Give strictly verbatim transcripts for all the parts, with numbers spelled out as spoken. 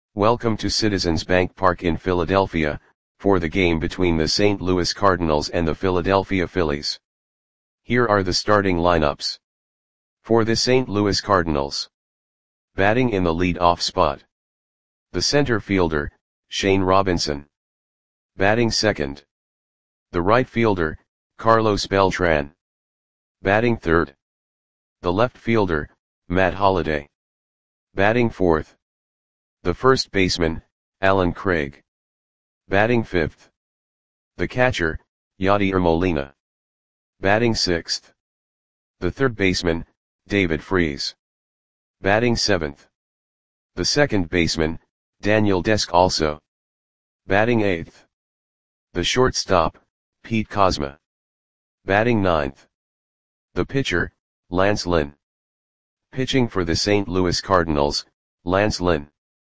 Welcome to Citizens Bank Park in Philadelphia, for the game between the Saint Louis Cardinals and the Philadelphia Phillies. Here are the starting lineups. For the Saint Louis Cardinals. Batting in the lead-off spot. The center fielder, Shane Robinson. Batting second. The right fielder, Carlos Beltran. Batting third. The left fielder, Matt Holliday. Batting fourth. The first baseman, Allen Craig. Batting fifth. The catcher, Yadier Molina. Batting sixth. The third baseman, David Freese. Batting seventh. The second baseman, Daniel Descalso. Batting eighth. The shortstop, Pete Kozma. Batting ninth. The pitcher, Lance Lynn. Pitching for the Saint Louis Cardinals, Lance Lynn.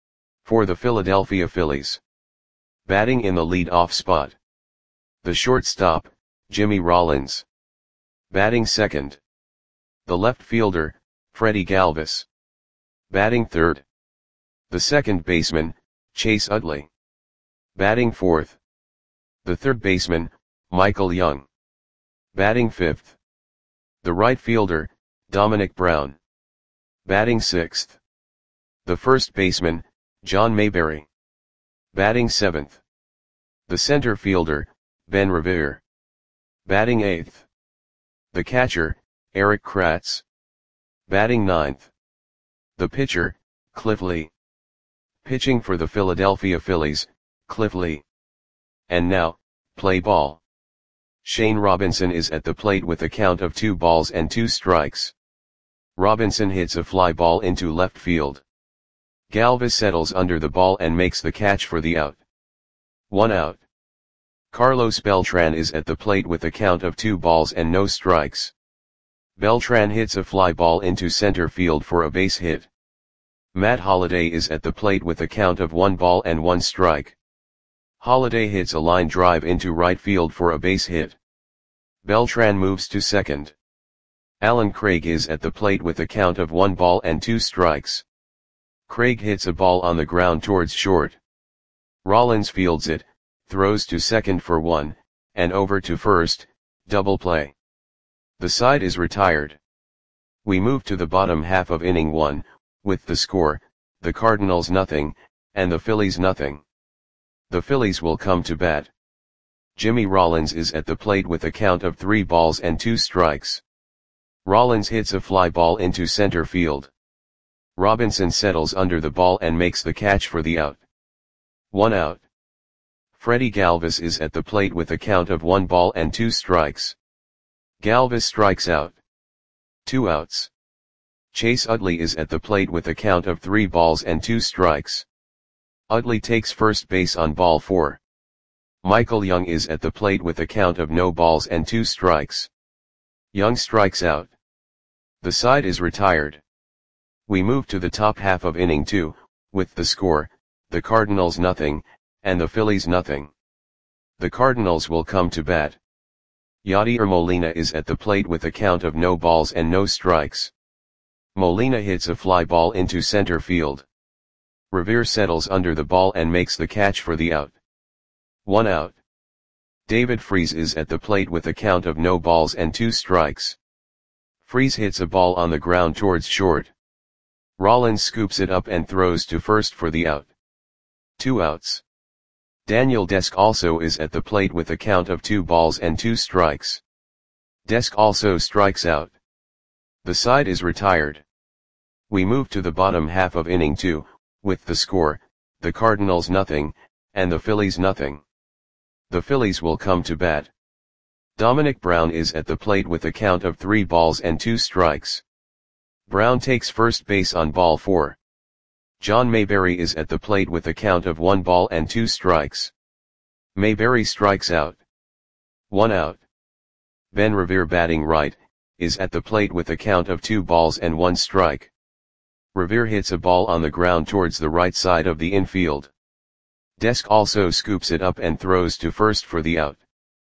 For the Philadelphia Phillies. Batting in the lead-off spot. The shortstop, Jimmy Rollins. Batting second. The left fielder, Freddie Galvis. Batting third. The second baseman, Chase Utley. Batting fourth. The third baseman, Michael Young. Batting fifth. The right fielder, Dominic Brown. Batting sixth. The first baseman, John Mayberry. Batting seventh. The center fielder, Ben Revere. Batting eighth. The catcher, Erik Kratz. Batting ninth. The pitcher, Cliff Lee. Pitching for the Philadelphia Phillies, Cliff Lee. And now, play ball. Shane Robinson is at the plate with a count of two balls and two strikes. Robinson hits a fly ball into left field. Galvis settles under the ball and makes the catch for the out. One out. Carlos Beltran is at the plate with a count of two balls and no strikes. Beltran hits a fly ball into center field for a base hit. Matt Holliday is at the plate with a count of one ball and one strike. Holliday hits a line drive into right field for a base hit. Beltran moves to second. Allen Craig is at the plate with a count of one ball and two strikes. Craig hits a ball on the ground towards short. Rollins fields it, throws to second for one, and over to first, double play. The side is retired. We move to the bottom half of inning one, with the score, the Cardinals nothing, and the Phillies nothing. The Phillies will come to bat. Jimmy Rollins is at the plate with a count of three balls and two strikes. Rollins hits a fly ball into center field. Robinson settles under the ball and makes the catch for the out. One out. Freddie Galvis is at the plate with a count of one ball and two strikes. Galvis strikes out. Two outs. Chase Utley is at the plate with a count of three balls and two strikes. Utley takes first base on ball four. Michael Young is at the plate with a count of no balls and two strikes. Young strikes out. The side is retired. We move to the top half of inning two, with the score, the Cardinals nothing, and the Phillies nothing. The Cardinals will come to bat. Yadier Molina is at the plate with a count of no balls and no strikes. Molina hits a fly ball into center field. Revere settles under the ball and makes the catch for the out. One out. David Freese is at the plate with a count of no balls and two strikes. Freese hits a ball on the ground towards short. Rollins scoops it up and throws to first for the out. Two outs. Daniel Descalso is at the plate with a count of two balls and two strikes. Descalso strikes out. The side is retired. We move to the bottom half of inning two, with the score, the Cardinals nothing, and the Phillies nothing. The Phillies will come to bat. Dominic Brown is at the plate with a count of three balls and two strikes. Brown takes first base on ball four. John Mayberry is at the plate with a count of one ball and two strikes. Mayberry strikes out. One out. Ben Revere batting right, is at the plate with a count of two balls and one strike. Revere hits a ball on the ground towards the right side of the infield. Descalso scoops it up and throws to first for the out.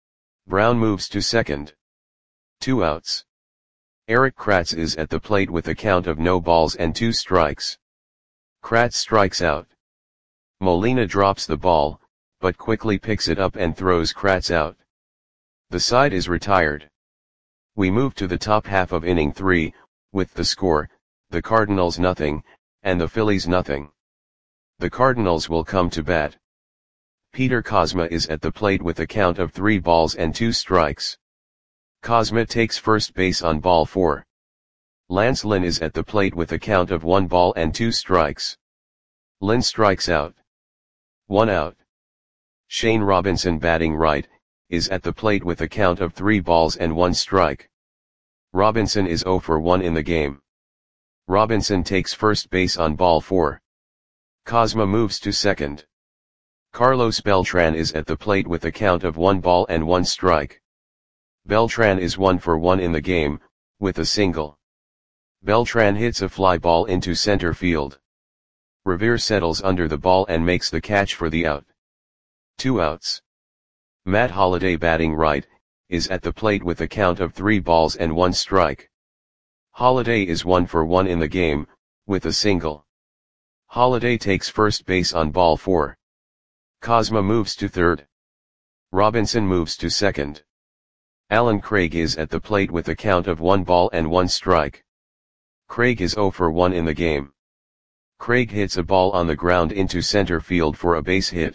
Brown moves to second. Two outs. Erik Kratz is at the plate with a count of no balls and two strikes. Kratz strikes out. Molina drops the ball, but quickly picks it up and throws Kratz out. The side is retired. We move to the top half of inning three, with the score, the Cardinals nothing, and the Phillies nothing. The Cardinals will come to bat. Peter Kozma is at the plate with a count of three balls and two strikes. Kozma takes first base on ball four. Lance Lynn is at the plate with a count of one ball and two strikes. Lynn strikes out. One out. Shane Robinson, batting right, is at the plate with a count of three balls and one strike. Robinson is zero for one in the game. Robinson takes first base on ball four. Kozma moves to second. Carlos Beltran is at the plate with a count of one ball and one strike. Beltran is one for one in the game, with a single. Beltran hits a fly ball into center field. Revere settles under the ball and makes the catch for the out. Two outs. Matt Holliday, batting right, is at the plate with a count of three balls and one strike. Holliday is one for one in the game, with a single. Holliday takes first base on ball four. Kozma moves to third. Robinson moves to second. Alan Craig is at the plate with a count of one ball and one strike. Craig is zero for one in the game. Craig hits a ball on the ground into center field for a base hit.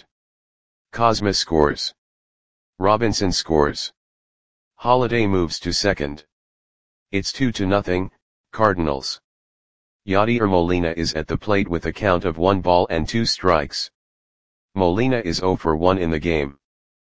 Kozma scores. Robinson scores. Holliday moves to second. It's two to nothing, Cardinals. Yadier Molina is at the plate with a count of one ball and two strikes. Molina is zero for one in the game.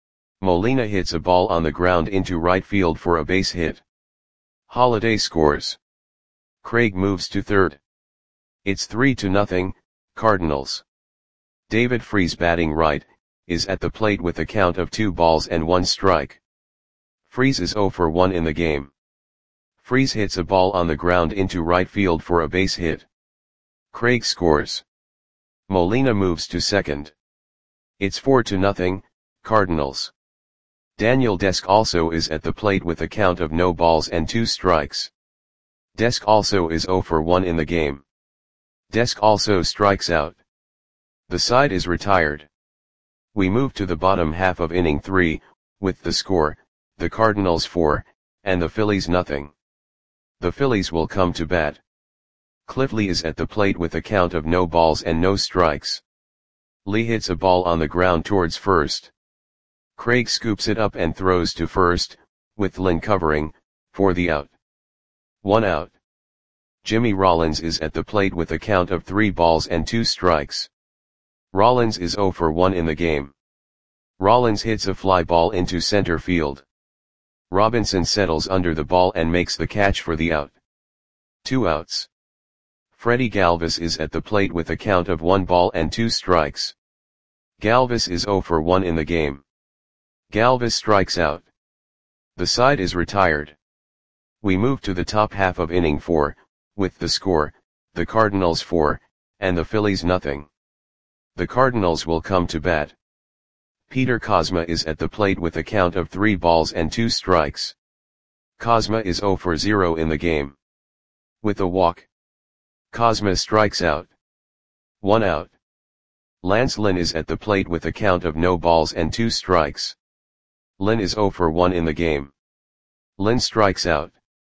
Molina hits a ball on the ground into right field for a base hit. Holliday scores. Craig moves to third. It's three to nothing, Cardinals. David Freese, batting right, is at the plate with a count of two balls and one strike. Freese is zero for one in the game. Freese hits a ball on the ground into right field for a base hit. Craig scores. Molina moves to second. It's four to nothing, Cardinals. Daniel Desk also is at the plate with a count of no balls and two strikes. Desk also is zero for one in the game. Desk also strikes out. The side is retired. We move to the bottom half of inning three, with the score, the Cardinals four, and the Phillies nothing. The Phillies will come to bat. Cliff Lee is at the plate with a count of no balls and no strikes. Lee hits a ball on the ground towards first. Craig scoops it up and throws to first, with Lynn covering, for the out. One out. Jimmy Rollins is at the plate with a count of three balls and two strikes. Rollins is zero for one in the game. Rollins hits a fly ball into center field. Robinson settles under the ball and makes the catch for the out. Two outs. Freddie Galvis is at the plate with a count of one ball and two strikes. Galvis is zero for one in the game. Galvis strikes out. The side is retired. We move to the top half of inning four, with the score, the Cardinals four, and the Phillies nothing. The Cardinals will come to bat. Peter Kozma is at the plate with a count of three balls and two strikes. Kozma is zero for zero in the game. With a walk. Kozma strikes out. One out. Lance Lynn is at the plate with a count of no balls and two strikes. Lynn is zero for one in the game. Lynn strikes out.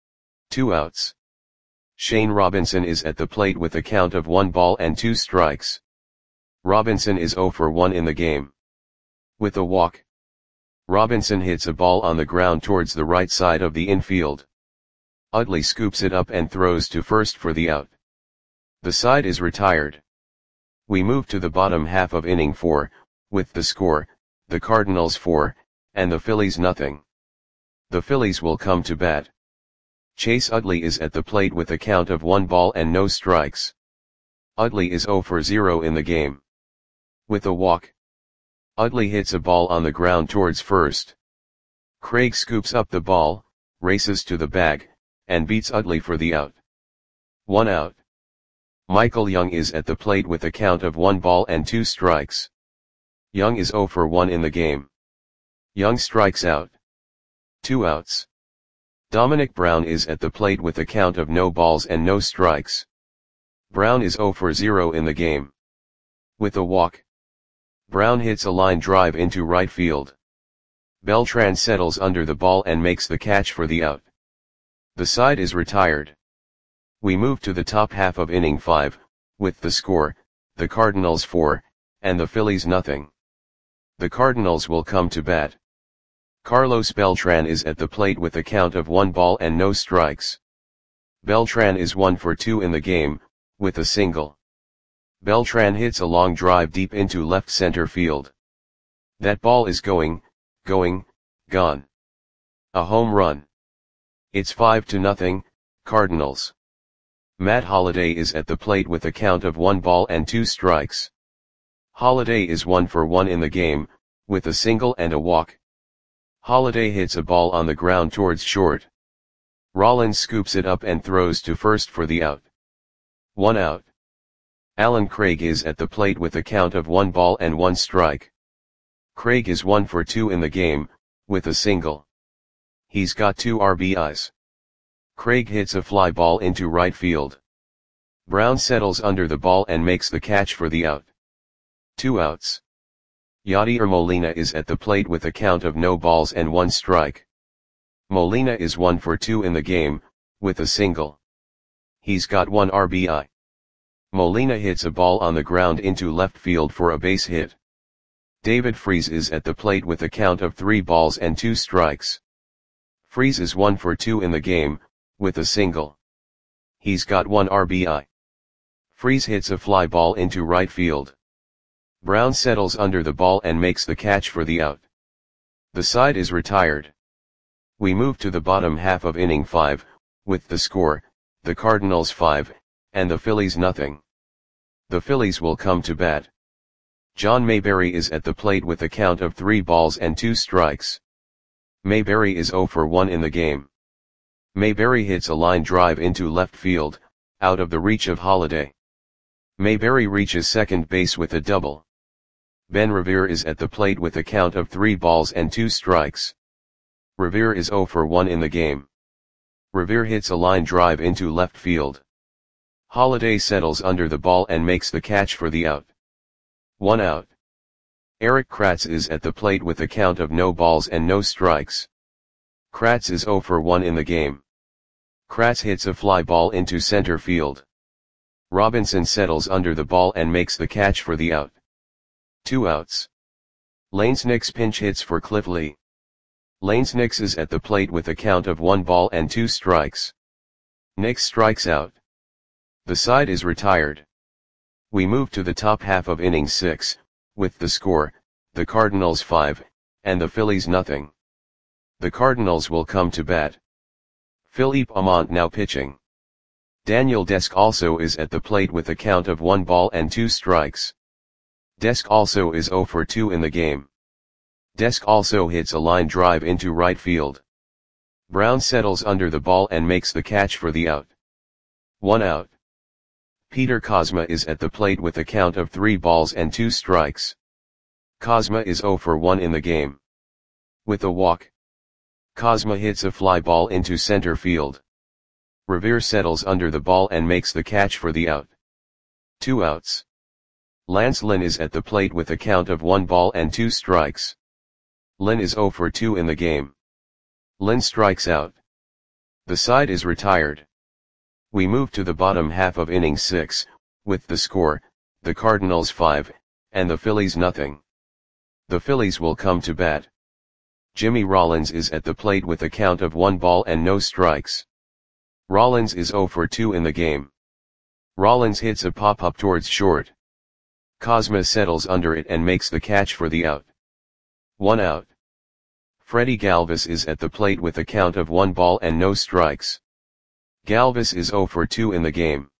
Two outs. Shane Robinson is at the plate with a count of one ball and two strikes. Robinson is zero for one in the game. With a walk. Robinson hits a ball on the ground towards the right side of the infield. Utley scoops it up and throws to first for the out. The side is retired. We move to the bottom half of inning four, with the score, the Cardinals four, and the Phillies nothing. The Phillies will come to bat. Chase Utley is at the plate with a count of one ball and no strikes. Utley is zero for zero in the game. With a walk. Utley hits a ball on the ground towards first. Craig scoops up the ball, races to the bag, and beats Utley for the out. One out. Michael Young is at the plate with a count of one ball and two strikes. Young is zero for one in the game. Young strikes out. Two outs. Dominic Brown is at the plate with a count of no balls and no strikes. Brown is zero for zero in the game. With a walk. Brown hits a line drive into right field. Beltran settles under the ball and makes the catch for the out. The side is retired. We move to the top half of inning five, with the score, the Cardinals four, and the Phillies nothing. The Cardinals will come to bat. Carlos Beltran is at the plate with a count of one ball and no strikes. Beltran is one for two in the game, with a single. Beltran hits a long drive deep into left center field. That ball is going, going, gone. A home run. It's five to nothing, Cardinals. Matt Holliday is at the plate with a count of one ball and two strikes. Holliday is one for one in the game, with a single and a walk. Holliday hits a ball on the ground towards short. Rollins scoops it up and throws to first for the out. One out. Alan Craig is at the plate with a count of one ball and one strike. Craig is one for two in the game, with a single. He's got two R B Is. Craig hits a fly ball into right field. Brown settles under the ball and makes the catch for the out. Two outs. Yadier Molina is at the plate with a count of no balls and one strike. Molina is one for two in the game, with a single. He's got one R B I. Molina hits a ball on the ground into left field for a base hit. David Freese is at the plate with a count of three balls and two strikes. Freese is one for two in the game, with a single. He's got one R B I. Freese hits a fly ball into right field. Brown settles under the ball and makes the catch for the out. The side is retired. We move to the bottom half of inning five, with the score, the Cardinals five, and the Phillies nothing. The Phillies will come to bat. John Mayberry is at the plate with a count of three balls and two strikes. Mayberry is zero for one in the game. Mayberry hits a line drive into left field, out of the reach of Holliday. Mayberry reaches second base with a double. Ben Revere is at the plate with a count of three balls and two strikes. Revere is zero for one in the game. Revere hits a line drive into left field. Holliday settles under the ball and makes the catch for the out. One out. Eric Kratz is at the plate with a count of no balls and no strikes. Kratz is zero for one in the game. Kratz hits a fly ball into center field. Robinson settles under the ball and makes the catch for the out. Two outs. Lanes Nix pinch hits for Cliff Lee. Lanes Nix is at the plate with a count of one ball and two strikes. Nix strikes out. The side is retired. We move to the top half of inning six, with the score, the Cardinals five, and the Phillies nothing. The Cardinals will come to bat. Philippe Aumont now pitching. Daniel Desk also is at the plate with a count of one ball and two strikes. Desk also is zero for two in the game. Desk also hits a line drive into right field. Brown settles under the ball and makes the catch for the out. One out. Peter Kozma is at the plate with a count of three balls and two strikes. Kozma is zero for one in the game. With a walk. Kozma hits a fly ball into center field. Revere settles under the ball and makes the catch for the out. Two outs. Lance Lynn is at the plate with a count of one ball and two strikes. Lynn is zero for two in the game. Lynn strikes out. The side is retired. We move to the bottom half of inning six, with the score, the Cardinals five, and the Phillies nothing. The Phillies will come to bat. Jimmy Rollins is at the plate with a count of one ball and no strikes. Rollins is zero for two in the game. Rollins hits a pop-up towards short. Kozma settles under it and makes the catch for the out. One out. Freddie Galvis is at the plate with a count of one ball and no strikes. Galvis is zero for two in the game.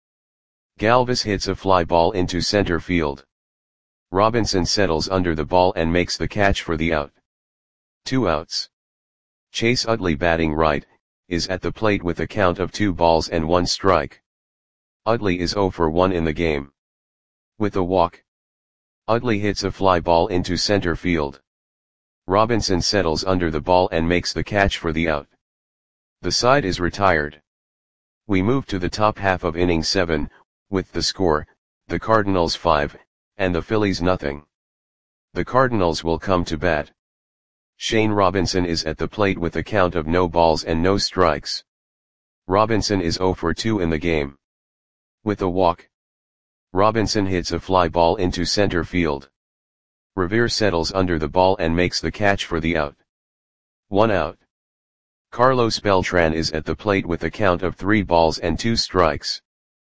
Galvis hits a fly ball into center field. Robinson settles under the ball and makes the catch for the out. Two outs. Chase Utley batting right, is at the plate with a count of two balls and one strike. Utley is zero for one in the game. With a walk. Utley hits a fly ball into center field. Robinson settles under the ball and makes the catch for the out. The side is retired. We move to the top half of inning seven, with the score, the Cardinals five, and the Phillies nothing. The Cardinals will come to bat. Shane Robinson is at the plate with a count of no balls and no strikes. Robinson is oh for two in the game. With a walk, Robinson hits a fly ball into center field. Revere settles under the ball and makes the catch for the out. One out. Carlos Beltran is at the plate with a count of three balls and two strikes.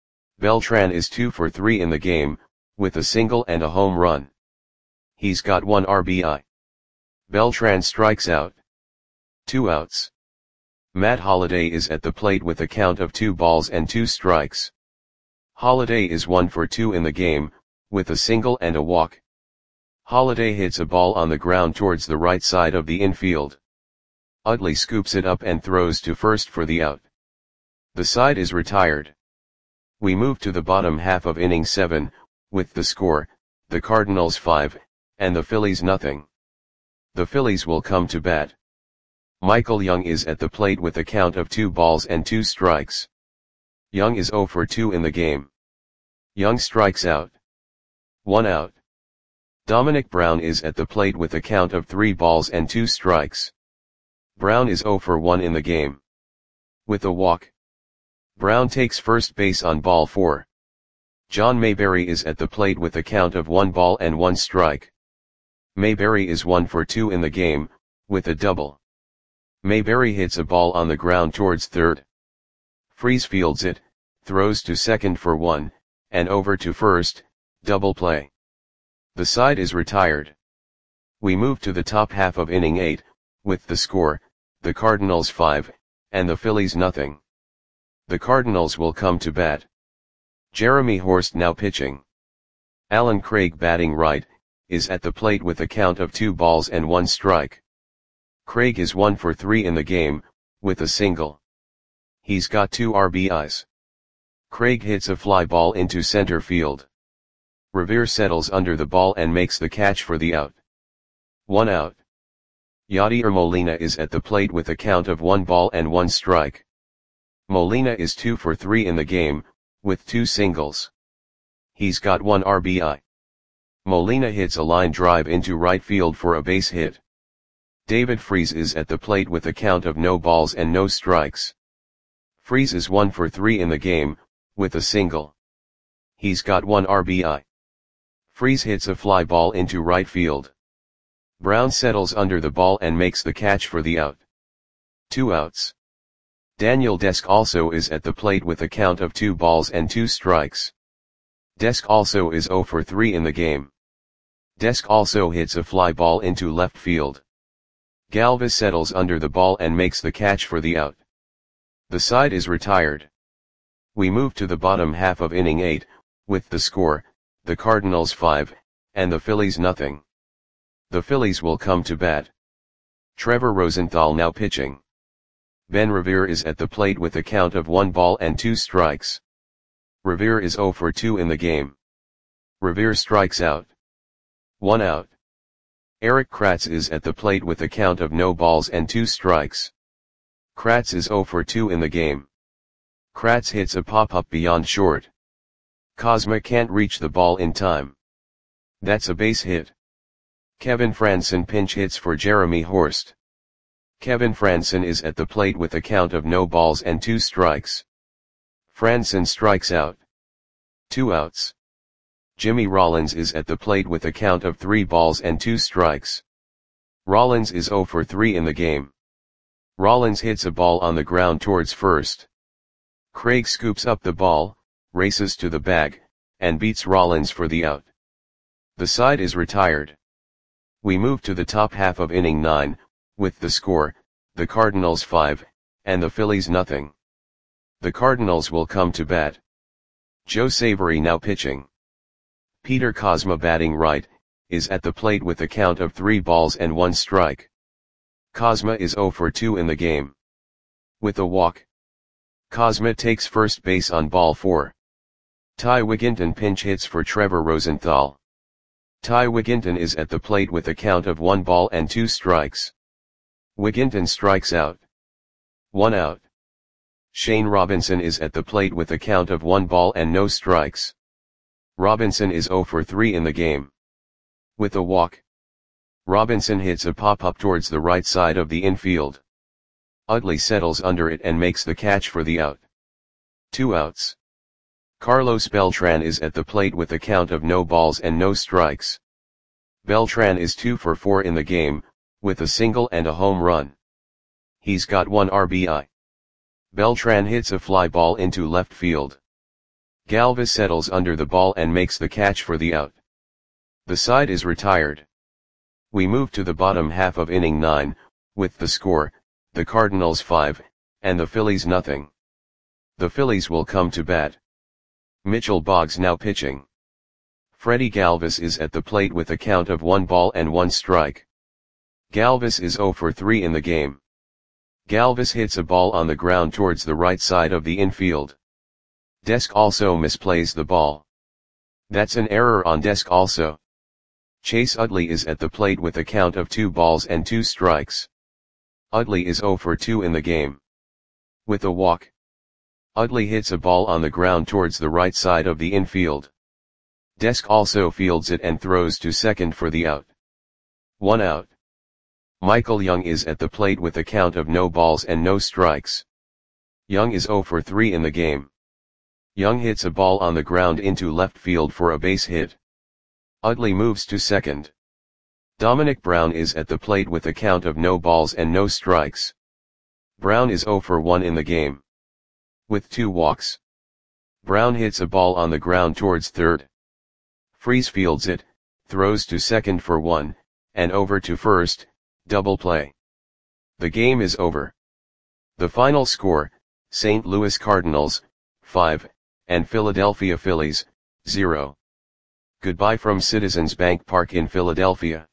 Beltran is two for three in the game, with a single and a home run. He's got one R B I. Beltran strikes out. Two outs. Matt Holliday is at the plate with a count of two balls and two strikes. Holliday is one for two in the game, with a single and a walk. Holliday hits a ball on the ground towards the right side of the infield. Utley scoops it up and throws to first for the out. The side is retired. We move to the bottom half of inning seven, with the score, the Cardinals five, and the Phillies nothing. The Phillies will come to bat. Michael Young is at the plate with a count of two balls and two strikes. Young is oh for two in the game. Young strikes out. One out. Dominic Brown is at the plate with a count of three balls and two strikes. Brown is oh for one in the game. With a walk, Brown takes first base on ball four. John Mayberry is at the plate with a count of one ball and one strike. Mayberry is one for two in the game, with a double. Mayberry hits a ball on the ground towards third. Freese fields it, throws to second for one, and over to first, double play. The side is retired. We move to the top half of inning eight, with the score, the Cardinals five, and the Phillies nothing. The Cardinals will come to bat. Jeremy Horst now pitching. Alan Craig batting right, is at the plate with a count of two balls and one strike. Craig is one for three in the game, with a single. He's got two R B Is. Craig hits a fly ball into center field. Revere settles under the ball and makes the catch for the out. One out. Yadier Molina is at the plate with a count of one ball and one strike. Molina is two for three in the game, with two singles. He's got one R B I. Molina hits a line drive into right field for a base hit. David Freese is at the plate with a count of no balls and no strikes. Freese is one for three in the game, with a single. He's got one R B I. Freese hits a fly ball into right field. Brown settles under the ball and makes the catch for the out. Two outs. Daniel Desk also is at the plate with a count of two balls and two strikes. Desk also is oh for three in the game. Desk also hits a fly ball into left field. Galvis settles under the ball and makes the catch for the out. The side is retired. We move to the bottom half of inning eight, with the score, the Cardinals five, and the Phillies nothing. The Phillies will come to bat. Trevor Rosenthal now pitching. Ben Revere is at the plate with a count of one ball and two strikes. Revere is oh for two in the game. Revere strikes out. One out. Eric Kratz is at the plate with a count of no balls and two strikes. Kratz is oh for two in the game. Kratz hits a pop-up beyond short. Kozma can't reach the ball in time. That's a base hit. Kevin Franson pinch hits for Jeremy Horst. Kevin Franson is at the plate with a count of no balls and two strikes. Franson strikes out. Two outs. Jimmy Rollins is at the plate with a count of three balls and two strikes. Rollins is oh for three in the game. Rollins hits a ball on the ground towards first. Craig scoops up the ball, races to the bag, and beats Rollins for the out. The side is retired. We move to the top half of inning nine, with the score, the Cardinals five, and the Phillies nothing. The Cardinals will come to bat. Joe Savory now pitching. Peter Kozma batting right, is at the plate with a count of three balls and one strike. Kozma is oh for two in the game. With a walk, Kozma takes first base on ball four. Ty Wigginton pinch hits for Trevor Rosenthal. Ty Wigginton is at the plate with a count of one ball and two strikes. Wigginton strikes out. One out. Shane Robinson is at the plate with a count of one ball and no strikes. Robinson is oh for three in the game. With a walk, Robinson hits a pop-up towards the right side of the infield. Utley settles under it and makes the catch for the out. Two outs. Carlos Beltran is at the plate with a count of no balls and no strikes. Beltran is two for four in the game, with a single and a home run. He's got one R B I. Beltran hits a fly ball into left field. Galvis settles under the ball and makes the catch for the out. The side is retired. We move to the bottom half of inning nine, with the score, the Cardinals five, and the Phillies nothing. The Phillies will come to bat. Mitchell Boggs now pitching. Freddie Galvis is at the plate with a count of one ball and one strike. Galvis is zero for three in the game. Galvis hits a ball on the ground towards the right side of the infield. Desk also misplays the ball. That's an error on Desk also. Chase Utley is at the plate with a count of two balls and two strikes. Utley is zero for two in the game. With a walk. Utley hits a ball on the ground towards the right side of the infield. Desk also fields it and throws to second for the out. One out. Michael Young is at the plate with a count of no balls and no strikes. Young is zero for three in the game. Young hits a ball on the ground into left field for a base hit. Utley moves to second. Dominic Brown is at the plate with a count of no balls and no strikes. Brown is zero for one in the game. With two walks. Brown hits a ball on the ground towards third. Freese fields it, throws to second for one, and over to first, double play. The game is over. The final score, Saint Louis Cardinals, five, and Philadelphia Phillies, zero. Goodbye from Citizens Bank Park in Philadelphia.